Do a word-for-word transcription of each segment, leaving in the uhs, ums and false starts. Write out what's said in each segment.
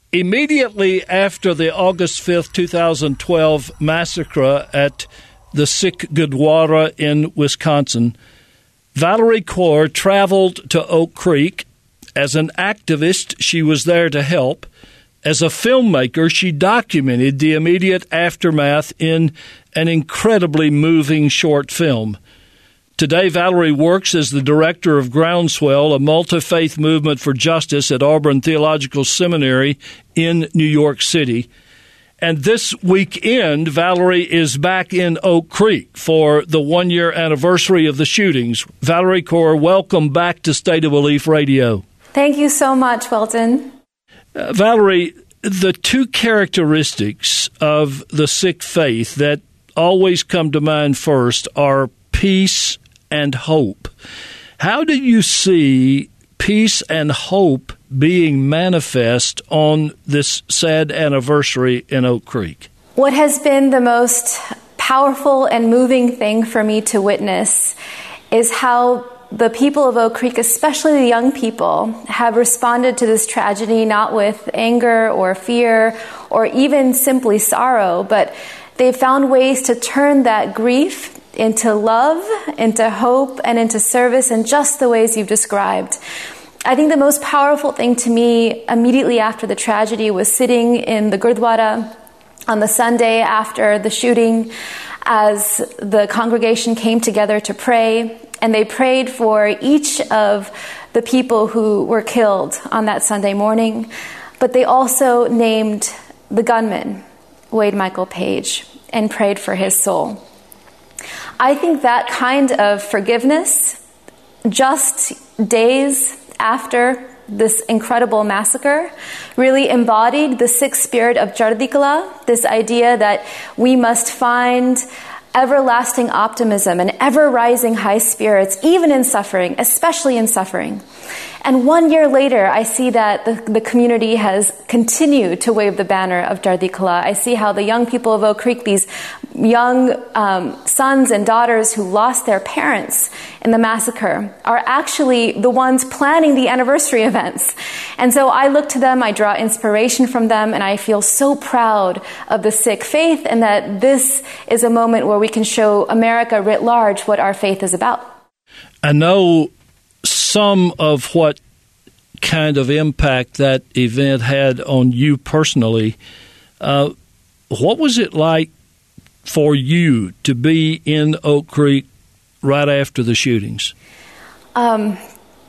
Immediately after the August fifth, twenty twelve massacre at the Sikh Gurdwara in Wisconsin, Valerie Kaur traveled to Oak Creek. As an activist, she was there to help. As a filmmaker, she documented the immediate aftermath in an incredibly moving short film. Today, Valerie works as the director of Groundswell, a multi-faith movement for justice at Auburn Theological Seminary in New York City. And this weekend, Valerie is back in Oak Creek for the one-year anniversary of the shootings. Valerie Kaur, welcome back to State of Belief Radio. Thank you so much, Welton. Uh, Valerie, the two characteristics of the Sikh faith that always come to mind first are peace and hope. How do you see peace and hope being manifest on this sad anniversary in Oak Creek? What has been the most powerful and moving thing for me to witness is how the people of Oak Creek, especially the young people, have responded to this tragedy not with anger or fear or even simply sorrow, but they've found ways to turn that grief into love, into hope, and into service in just the ways you've described. I think the most powerful thing to me immediately after the tragedy was sitting in the Gurdwara on the Sunday after the shooting as the congregation came together to pray, and they prayed for each of the people who were killed on that Sunday morning, but they also named the gunman, Wade Michael Page, and prayed for his soul. I think that kind of forgiveness, just days after this incredible massacre, really embodied the Sikh spirit of Chardi Kala, this idea that we must find everlasting optimism and ever-rising high spirits, even in suffering, especially in suffering. And one year later, I see that the, the community has continued to wave the banner of Chardi Kala. I see how the young people of Oak Creek, these young um, sons and daughters who lost their parents in the massacre, are actually the ones planning the anniversary events. And so I look to them, I draw inspiration from them, and I feel so proud of the Sikh faith and that this is a moment where we can show America writ large what our faith is about. I know some of what kind of impact that event had on you personally. Uh, what was it like for you to be in Oak Creek right after the shootings? Um,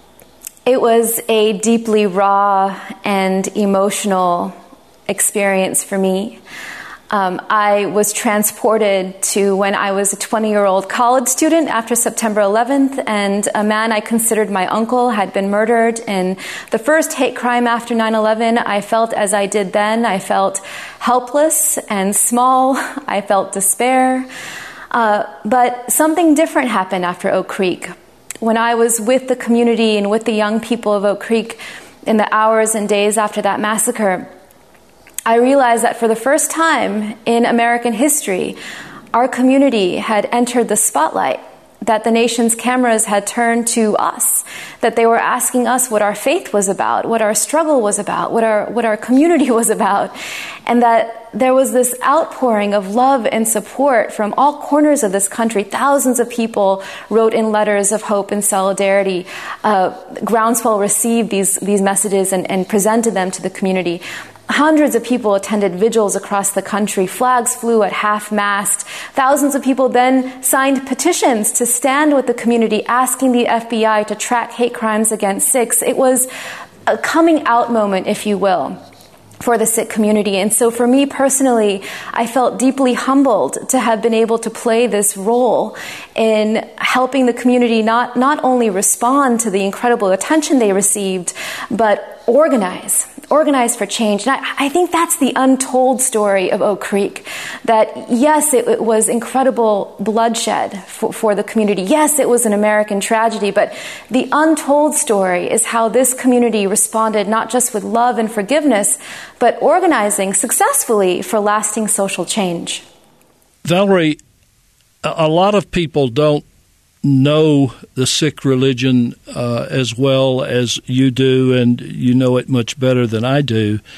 it was a deeply raw and emotional experience for me. Um, I was transported to when I was a twenty-year-old college student after September eleventh, and a man I considered my uncle had been murdered in the first hate crime after nine eleven. I felt as I did then. I felt helpless and small. I felt despair. Uh, but something different happened after Oak Creek. When I was with the community and with the young people of Oak Creek in the hours and days after that massacre, I realized that for the first time in American history, our community had entered the spotlight, that the nation's cameras had turned to us, that they were asking us what our faith was about, what our struggle was about, what our what our community was about, and that there was this outpouring of love and support from all corners of this country. Thousands of people wrote in letters of hope and solidarity. Uh, Groundswell received these, these messages and, and presented them to the community. Hundreds of people attended vigils across the country. Flags flew at half-mast. Thousands of people then signed petitions to stand with the community, asking the F B I to track hate crimes against Sikhs. It was a coming out moment, if you will, for the Sikh community. And so for me personally, I felt deeply humbled to have been able to play this role in helping the community not, not only respond to the incredible attention they received, but organize, organize for change. And I, I think that's the untold story of Oak Creek, that yes, it, it was incredible bloodshed for, for the community. Yes, it was an American tragedy, but the untold story is how this community responded not just with love and forgiveness, but organizing successfully for lasting social change. Valerie, a lot of people don't know the Sikh religion uh, as well as you do, and you know it much better than I do.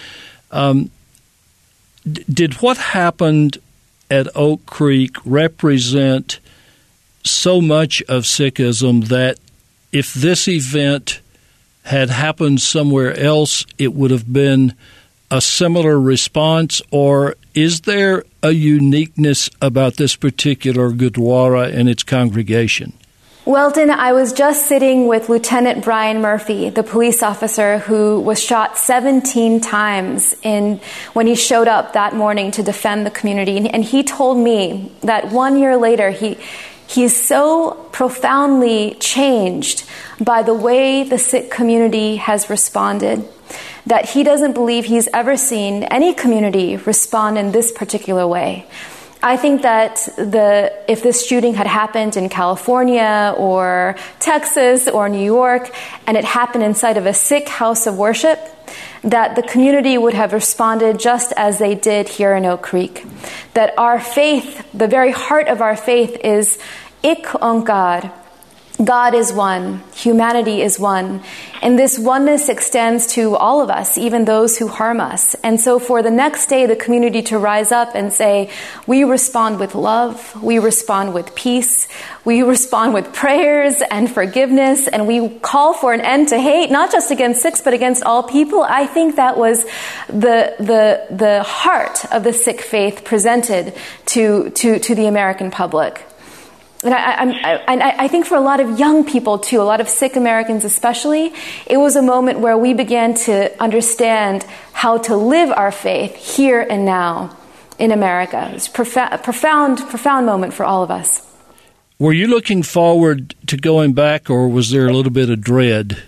Um, d- did what happened at Oak Creek represent so much of Sikhism that if this event had happened somewhere else, it would have been a similar response? Or is there a uniqueness about this particular Gurdwara and its congregation? Welton, I was just sitting with Lieutenant Brian Murphy, the police officer who was shot seventeen times in when he showed up that morning to defend the community. And he told me that one year later, he he's so profoundly changed by the way the Sikh community has responded that he doesn't believe he's ever seen any community respond in this particular way. I think that the if this shooting had happened in California or Texas or New York, and it happened inside of a Sikh house of worship, that the community would have responded just as they did here in Oak Creek. That our faith, the very heart of our faith, is Ik Onkar. God is one. Humanity is one. And this oneness extends to all of us, even those who harm us. And so for the next day, the community to rise up and say, we respond with love, we respond with peace, we respond with prayers and forgiveness, and we call for an end to hate, not just against Sikhs, but against all people. I think that was the the the heart of the Sikh faith presented to to, to the American public. And I, I, I think for a lot of young people too, a lot of Sikh Americans especially, it was a moment where we began to understand how to live our faith here and now in America. It's a profound, profound, profound moment for all of us. Were you looking forward to going back, or was there a little bit of dread?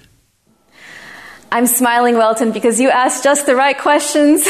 I'm smiling, Welton, because you asked just the right questions.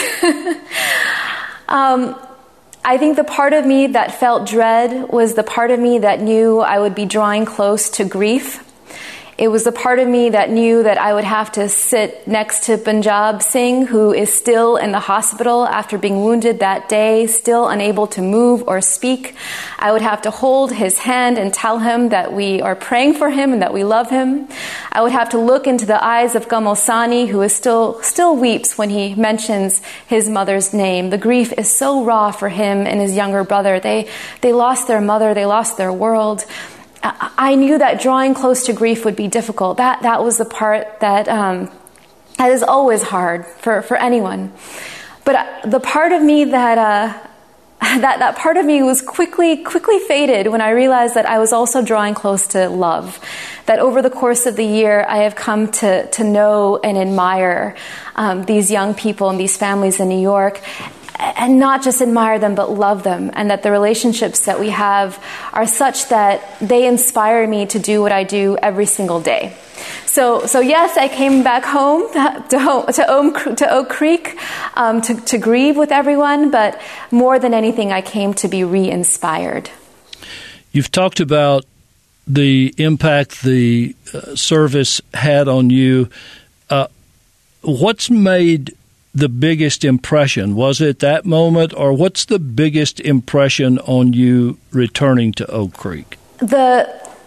um, I think the part of me that felt dread was the part of me that knew I would be drawing close to grief. It was the part of me that knew that I would have to sit next to Punjab Singh, who is still in the hospital after being wounded that day, still unable to move or speak. I would have to hold his hand and tell him that we are praying for him and that we love him. I would have to look into the eyes of Kamal Sani, who is still still weeps when he mentions his mother's name. The grief is so raw for him and his younger brother. They they lost their mother, they lost their world. I knew that drawing close to grief would be difficult. That that was the part that um, that is always hard for, for anyone. But the part of me that uh, that that part of me was quickly quickly faded when I realized that I was also drawing close to love. That over the course of the year, I have come to to know and admire um, these young people and these families in New York. And not just admire them, but love them. And that the relationships that we have are such that they inspire me to do what I do every single day. So, so yes, I came back home to home, to, Oak, to Oak Creek um, to, to grieve with everyone, but more than anything, I came to be re-inspired. You've talked about the impact the uh, service had on you. Uh, what's made the biggest impression? Was it that moment, or what's the biggest impression on you returning to Oak Creek? The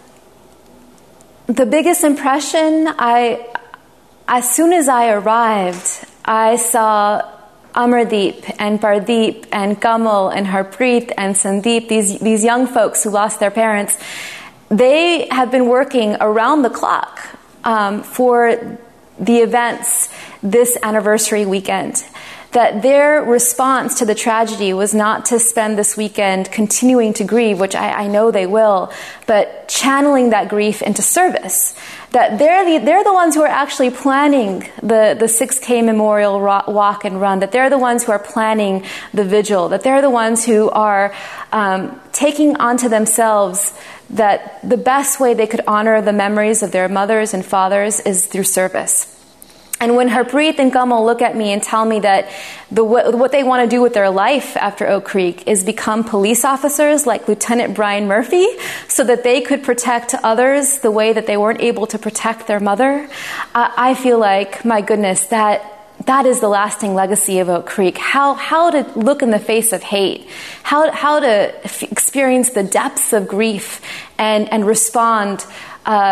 the biggest impression, I as soon as I arrived, I saw Amardeep and Pardeep and Kamal and Harpreet and Sandeep, these these young folks who lost their parents. They have been working around the clock um, for the events this anniversary weekend. That their response to the tragedy was not to spend this weekend continuing to grieve, which I, I know they will, but channeling that grief into service. That they're the, they're the ones who are actually planning the, the six K Memorial Walk and Run, that they're the ones who are planning the vigil, that they're the ones who are um, taking onto themselves that the best way they could honor the memories of their mothers and fathers is through service. And when Harpreet and Kamal look at me and tell me that the what they want to do with their life after Oak Creek is become police officers like Lieutenant Brian Murphy so that they could protect others the way that they weren't able to protect their mother, I feel like, my goodness, that that is the lasting legacy of Oak Creek. How how to look in the face of hate, how how to f- experience the depths of grief and, and respond uh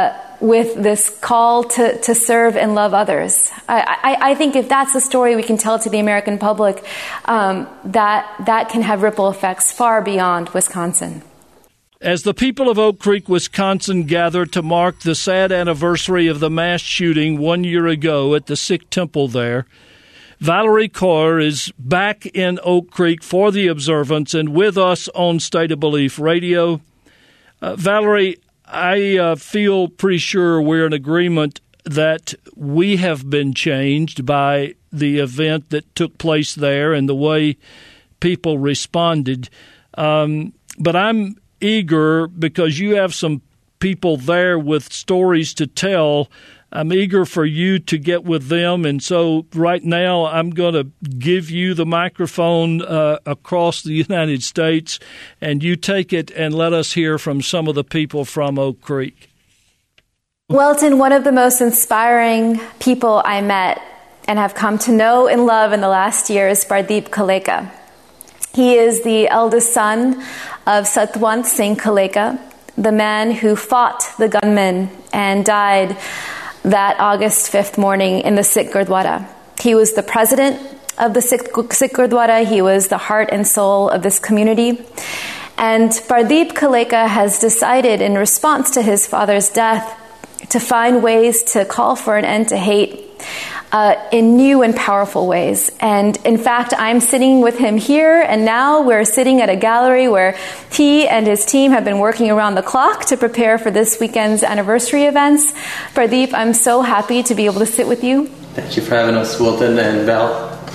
with this call to, to serve and love others. I, I, I think if that's the story we can tell to the American public, um, that that can have ripple effects far beyond Wisconsin. As the people of Oak Creek, Wisconsin gather to mark the sad anniversary of the mass shooting one year ago at the Sikh temple there, Valerie Kaur is back in Oak Creek for the observance and with us on State of Belief Radio. Uh, Valerie, I uh, feel pretty sure we're in agreement that we have been changed by the event that took place there and the way people responded. Um, but I'm eager, because you have some people there with stories to tell. I'm eager for you to get with them, and so right now I'm going to give you the microphone uh, across the United States, and you take it and let us hear from some of the people from Oak Creek. Welton, one of the most inspiring people I met and have come to know and love in the last year is Pardeep Kaleka. He is the eldest son of Satwant Singh Kaleka, the man who fought the gunmen and died that August fifth morning in the Sikh Gurdwara. He was the president of the Sikh, Sikh Gurdwara. He was the heart and soul of this community. And Pardeep Kaleka has decided, in response to his father's death, to find ways to call for an end to hate Uh, in new and powerful ways. And in fact, I'm sitting with him here, and now we're sitting at a gallery where he and his team have been working around the clock to prepare for this weekend's anniversary events. Pardeep, I'm so happy to be able to sit with you. Thank you for having us, Wilton and Val.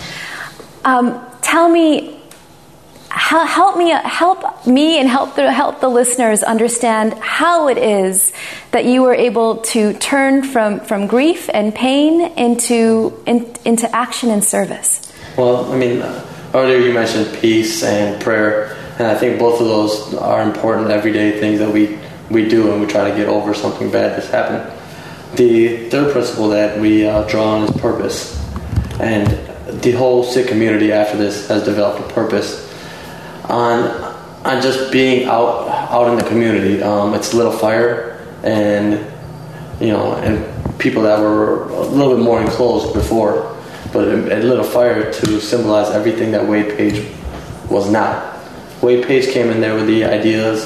Um, tell me, help me, help me, and help the help the listeners understand how it is that you were able to turn from, from grief and pain into in, into action and service. Well, I mean, earlier you mentioned peace and prayer, and I think both of those are important everyday things that we we do, and we try to get over something bad that's happened. The third principle that we uh, draw on is purpose, and the whole Sikh community after this has developed a purpose on on just being out out in the community. Um, it's lit a fire, and you know, and people that were a little bit more enclosed before, but it, it lit a fire to symbolize everything that Wade Page was not. Wade Page came in there with the ideas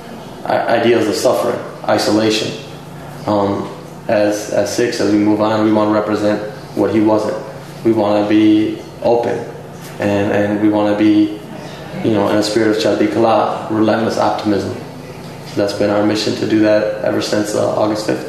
ideas of suffering, isolation. Um, as as Sikhs, as we move on, we want to represent what he wasn't. We want to be open, and and we want to be, you know, in a spirit of Chardi Kala, relentless optimism. So that's been our mission, to do that ever since uh, August fifth.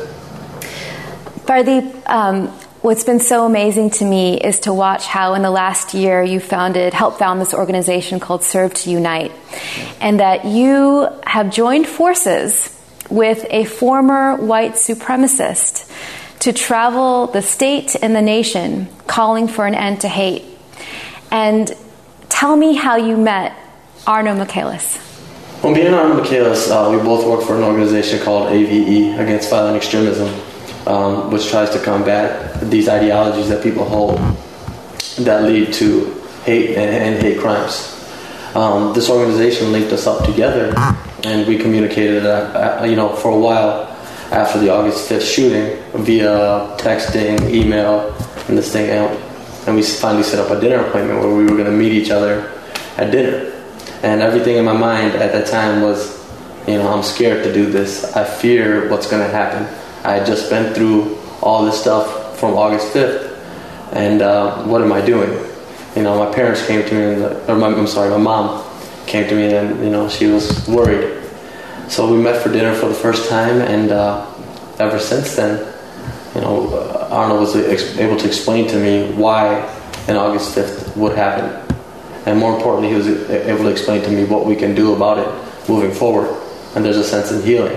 Pardeep, um, what's been so amazing to me is to watch how in the last year you founded, helped found this organization called Serve to Unite, and that you have joined forces with a former white supremacist to travel the state and the nation calling for an end to hate. And tell me how you met Arno Michaelis. Well, me and Arno Michaelis, uh, we both work for an organization called A V E, Against Violent Extremism, um, which tries to combat these ideologies that people hold that lead to hate and, and hate crimes. Um, this organization linked us up together, and we communicated, uh, uh, you know, for a while after the August fifth shooting via texting, email, and this thing out. And we finally set up a dinner appointment where we were going to meet each other at dinner. And everything in my mind at that time was, you know, I'm scared to do this. I fear what's going to happen. I had just been through all this stuff from August fifth, and uh, what am I doing? You know, my parents came to me, and, or my, I'm sorry, my mom came to me, and, you know, she was worried. So we met for dinner for the first time, and uh, ever since then, you know, Arnold was able to explain to me why an August fifth would happen. And more importantly, he was able to explain to me what we can do about it moving forward. And there's a sense in healing.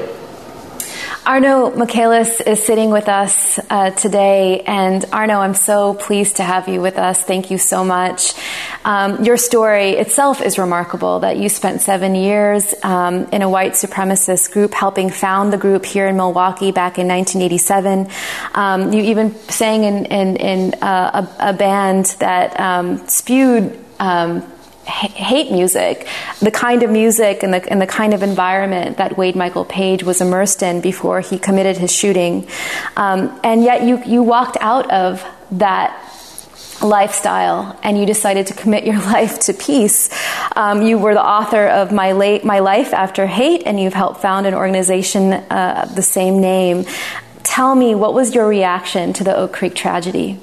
Arno Michaelis is sitting with us uh, today, and Arno, I'm so pleased to have you with us. Thank you so much. Um, your story itself is remarkable, that you spent seven years um, in a white supremacist group, helping found the group here in Milwaukee back in nineteen eighty-seven. Um, you even sang in, in, in uh, a, a band that um, spewed um, hate music, the kind of music and the, and the kind of environment that Wade Michael Page was immersed in before he committed his shooting. Um, and yet you, you walked out of that lifestyle and you decided to commit your life to peace. Um, you were the author of My, Late, My Life After Hate, and you've helped found an organization uh, of the same name. Tell me, what was your reaction to the Oak Creek tragedy?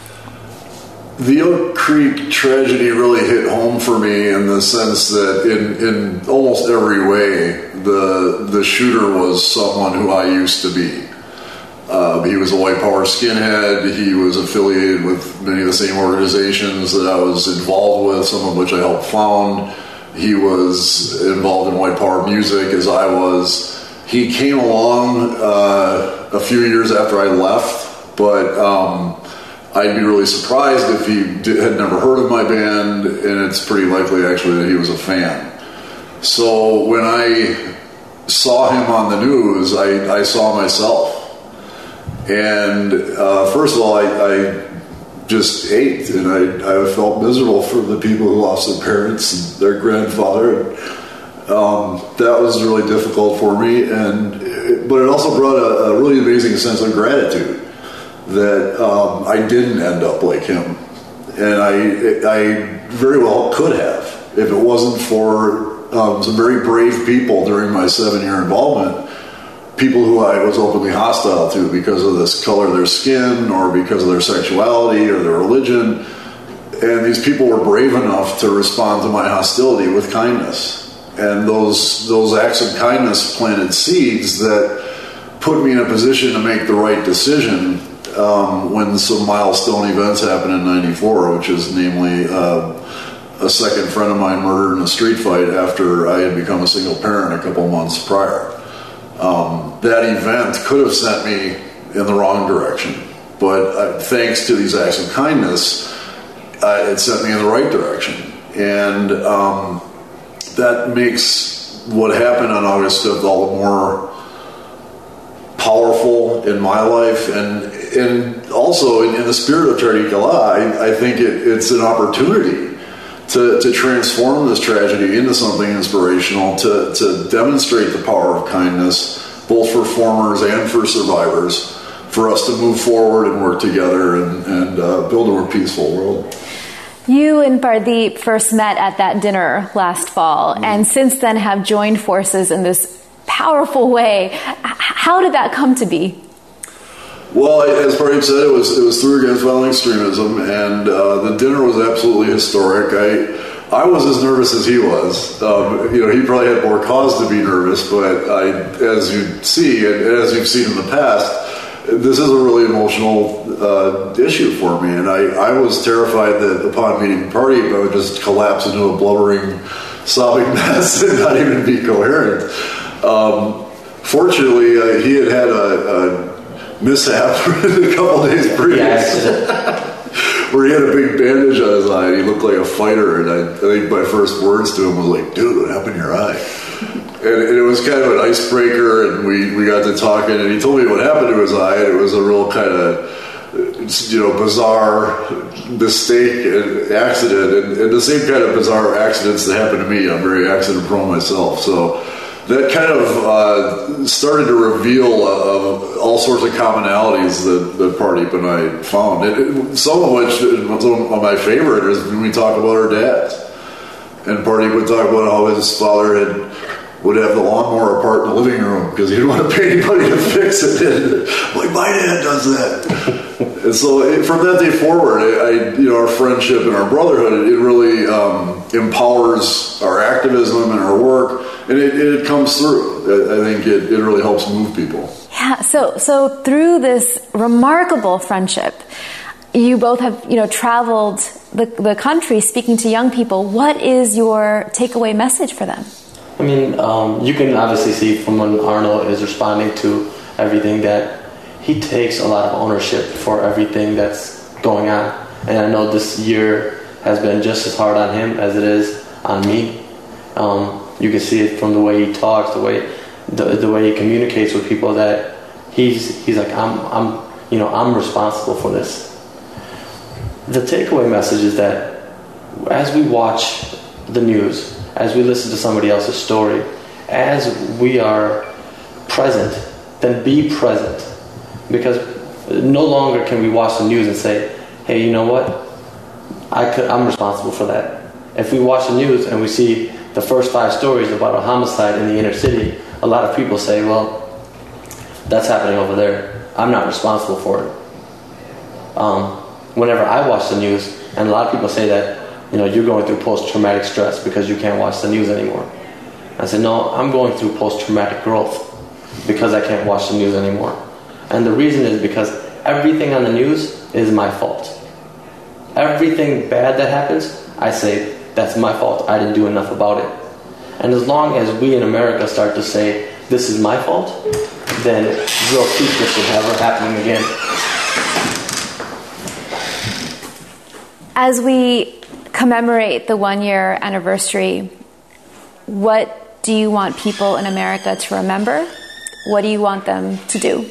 The Oak Creek tragedy really hit home for me in the sense that in, in almost every way, the the shooter was someone who I used to be. Uh, he was a white power skinhead. He was affiliated with many of the same organizations that I was involved with, some of which I helped found. He was involved in white power music as I was. He came along uh, a few years after I left, but um, I'd be really surprised if he did, had never heard of my band, and it's pretty likely actually that he was a fan. So when I saw him on the news, I, I saw myself. And uh, first of all, I, I just ached, and I, I felt miserable for the people who lost their parents and their grandfather. And, um, that was really difficult for me, and it, but it also brought a, a really amazing sense of gratitude that um, I didn't end up like him, and I I very well could have if it wasn't for um, some very brave people during my seven-year involvement. People who I was openly hostile to because of the color of their skin or because of their sexuality or their religion. And these people were brave enough to respond to my hostility with kindness. And those those acts of kindness planted seeds that put me in a position to make the right decision um, when some milestone events happened in ninety-four, which is namely uh, a second friend of mine murdered in a street fight after I had become a single parent a couple months prior. Um, that event could have sent me in the wrong direction, but uh, thanks to these acts of kindness, uh, it sent me in the right direction. And um, that makes what happened on August fifth all the more powerful in my life. And and also in, in the spirit of Charity Kala, I, I think it, it's an opportunity To, to transform this tragedy into something inspirational, to, to demonstrate the power of kindness, both for formers and for survivors, for us to move forward and work together and, and uh, build a more peaceful world. You and Pardeep first met at that dinner last fall, mm-hmm. and since then have joined forces in this powerful way. How did that come to be? Well, as Pardeep said, it was it was through Against Violent Extremism, and uh, the dinner was absolutely historic. I I was as nervous as he was. Um, you know, he probably had more cause to be nervous, but I, as you see, and as you've seen in the past, this is a really emotional uh, issue for me, and I, I was terrified that upon meeting Pardeep, I would just collapse into a blubbering, sobbing mess and not even be coherent. Um, fortunately, uh, he had had a, a mishap a couple days previous, where he had a big bandage on his eye and he looked like a fighter, and I, I think my first words to him was like, "Dude, what happened to your eye?" And, and it was kind of an icebreaker, and we, we got to talking, and he told me what happened to his eye, and it was a real kind of, you know, bizarre mistake and accident, and, and the same kind of bizarre accidents that happened to me. I'm very accident prone myself, so that kind of uh, started to reveal uh, all sorts of commonalities that, that Pardeep and I found. It, it, some of which, some of my favorite, is when we talk about our dads. And Pardeep would talk about how his father had would have the lawnmower apart in the living room because he didn't want to pay anybody to fix it. And, like, my dad does that. And so it, from that day forward, I, I, you know, our friendship and our brotherhood, it, it really um, empowers our activism and our work. And it, it comes through. I think it, it really helps move people. Yeah. So so through this remarkable friendship, you both have you know traveled the the country speaking to young people. What is your takeaway message for them? I mean, um, you can obviously see from when Arnold is responding to everything that he takes a lot of ownership for everything that's going on. And I know this year has been just as hard on him as it is on me. Um, You can see it from the way he talks, the way the, the way he communicates with people. That he's he's like I'm I'm you know I'm responsible for this. The takeaway message is that as we watch the news, as we listen to somebody else's story, as we are present, then be present. Because no longer can we watch the news and say, hey, you know what? I could, I'm responsible for that. If we watch the news and we see the first five stories about a homicide in the inner city, a lot of people say, well, that's happening over there. I'm not responsible for it. Um, whenever I watch the news, and a lot of people say that, you know, you're going through post-traumatic stress because you can't watch the news anymore. I said, no, I'm going through post-traumatic growth because I can't watch the news anymore. And the reason is because everything on the news is my fault. Everything bad that happens, I say, that's my fault. I didn't do enough about it. And as long as we in America start to say, this is my fault, then we'll keep this from ever happening again. As we commemorate the one-year anniversary, what do you want people in America to remember? What do you want them to do?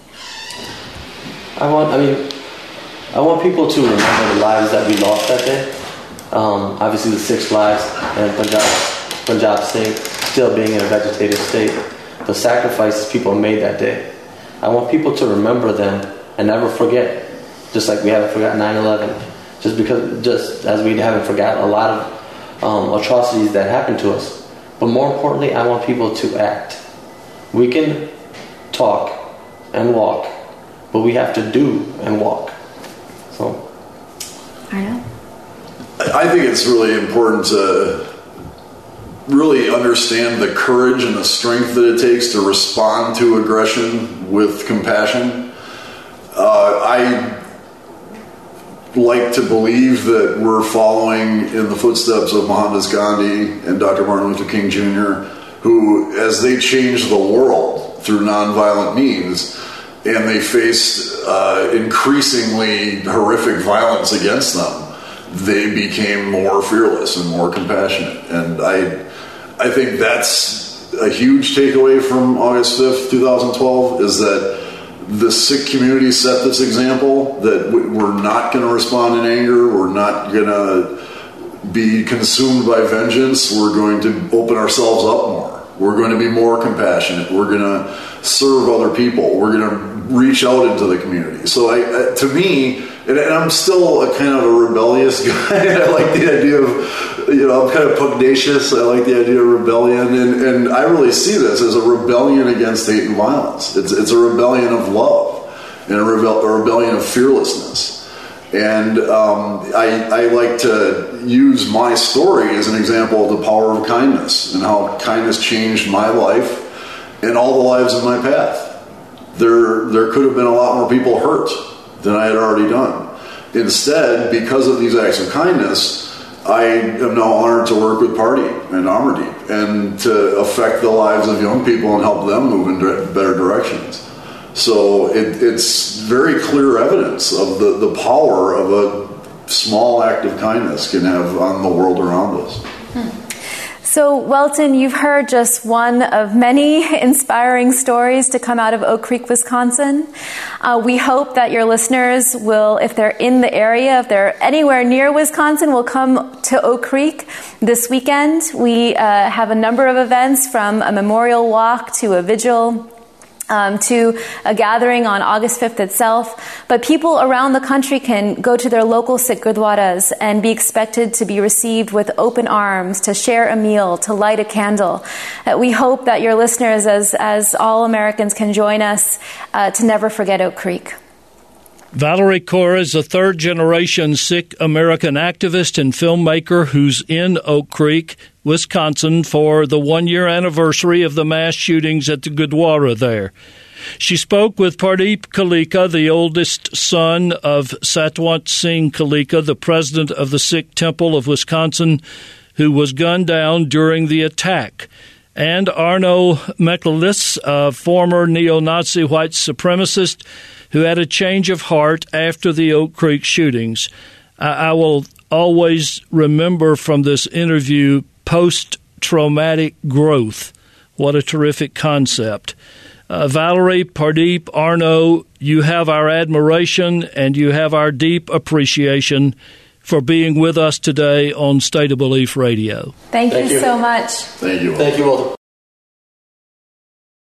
I want, I mean, I want people to remember the lives that we lost that day. Um, obviously the six lives and Punjab, Punjab Singh still being in a vegetative state. The sacrifices people made that day. I want people to remember them and never forget, just like we haven't forgotten nine eleven. Just because, just as we haven't forgotten a lot of um, atrocities that happened to us. But more importantly, I want people to act. We can talk and walk, but we have to do and walk. So, I know. I think it's really important to really understand the courage and the strength that it takes to respond to aggression with compassion. Uh, I like to believe that we're following in the footsteps of Mohandas Gandhi and Doctor Martin Luther King Junior, who, as they changed the world through nonviolent means, and they faced uh, increasingly horrific violence against them, they became more fearless and more compassionate. And I I think that's a huge takeaway from August fifth, twenty twelve, is that the Sikh community set this example, that we're not going to respond in anger, we're not going to be consumed by vengeance, we're going to open ourselves up more, we're going to be more compassionate, we're going to serve other people, we're going to reach out into the community. So I, to me, and I'm still a kind of a rebellious guy, I like the idea of, you know, I'm kind of pugnacious, I like the idea of rebellion, and, and I really see this as a rebellion against hate and violence. It's, it's a rebellion of love, and a, rebel, a rebellion of fearlessness. And um, I, I like to use my story as an example of the power of kindness, and how kindness changed my life and all the lives in my path. There, there could have been a lot more people hurt than I had already done. Instead, because of these acts of kindness, I am now honored to work with Party and Amardeep and to affect the lives of young people and help them move in better directions. So it, it's very clear evidence of the, the power of a small act of kindness can have on the world around us. Hmm. So, Welton, you've heard just one of many inspiring stories to come out of Oak Creek, Wisconsin. Uh, we hope that your listeners will, if they're in the area, if they're anywhere near Wisconsin, will come to Oak Creek this weekend. We uh, have a number of events, from a memorial walk to a vigil, Um, to a gathering on August fifth itself. But people around the country can go to their local Sikh gurdwaras and be expected to be received with open arms, to share a meal, to light a candle. Uh, we hope that your listeners, as, as all Americans, can join us uh, to never forget Oak Creek. Valerie Kaur is a third-generation Sikh American activist and filmmaker who's in Oak Creek, Wisconsin, for the one-year anniversary of the mass shootings at the Gurdwara there. She spoke with Pardeep Kaleka, the oldest son of Satwant Singh Kaleka, the president of the Sikh Temple of Wisconsin, who was gunned down during the attack, and Arno Meklis, a former neo-Nazi white supremacist who had a change of heart after the Oak Creek shootings. I, I will always remember from this interview post-traumatic growth. What a terrific concept. Uh, Valerie, Pardeep, Arno, you have our admiration and you have our deep appreciation for being with us today on State of Belief Radio. Thank, Thank you you so much. Thank you. Thank you, Walter.